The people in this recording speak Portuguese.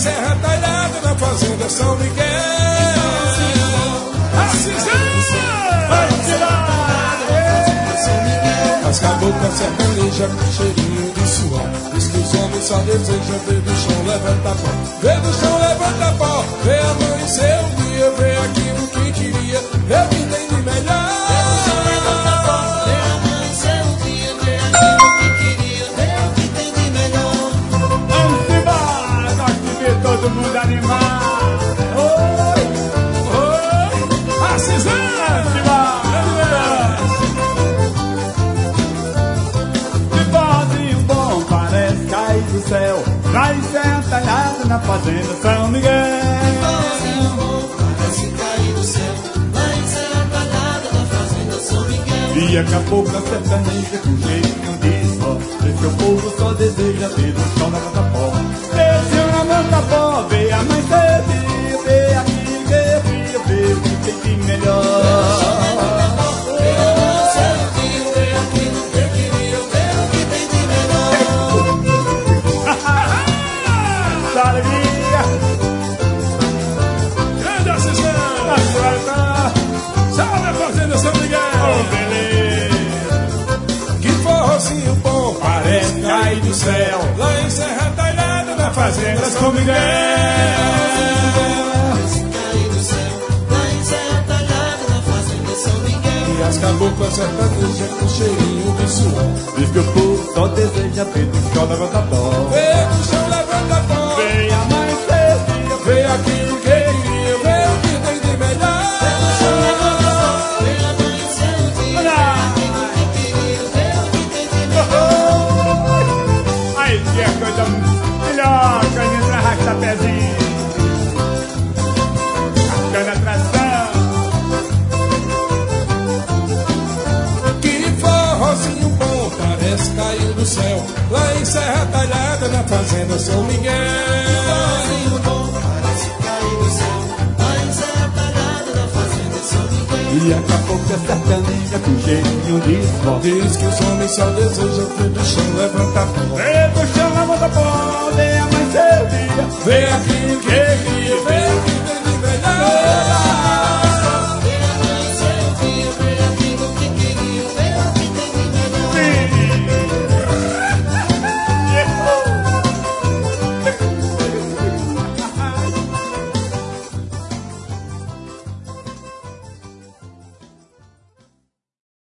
Serra Talhada, na fazenda São Miguel. As caboclas sertanejas com cheirinho de suor. Diz que os homens só desejam ver do chão levanta pó. Vê do chão levanta pó. Vê amanhecer o dia, vê aquilo que queria, vê o que tem de melhor. Vê do chão levanta pó. Vê amanhecer o dia, vê aquilo que queria, vê o que tem de melhor. Vamos embora, nós que vê todo mundo animado. Oi, oi, Assisão. Do céu, lá em Serra Talhada, na fazenda São Miguel. Parece cair do céu, lá em Serra Talhada, na fazenda São Miguel. E acabou com a sertaneja com jeitinho de só. Diz que o povo só deseja ver no chão da mata pó. Desce na mata pó, vê a mãe cedia, vê aquilo que via, vê o que tem de melhor. Parece cair do céu, lá em Serra Talhada, na fazenda São Miguel. Parece cair do céu, lá em Serra Talhada, na fazenda São Miguel. E as caboclas sertanejas com cheirinho de suor. Diz que o povo só deseja ver do chão levanta pó. Vê do chão levanta pó. Vê a mãe cedia, vê aquilo que queria, vê o que tem de melhor. Vê do chão levanta pó. Vê a mãe cedia, vê aquilo que queria, vê o que tem de melhor. Aí que é coisa melhor que a gente arrasta pezinho, arrastando a tração. Que forrozinho bom, parece cair do céu, lá em Serra Talhada, na fazenda São Miguel. Que forrozinho bom, parece cair do céu, lá em Serra Talhada, na fazenda São Miguel. E acabou que a sertaneja com jeitinho de só. Diz que os homens só desejam ver do chão levanta pó. Vê do chão levanta pó, vê a mãe cedia, vê aquilo que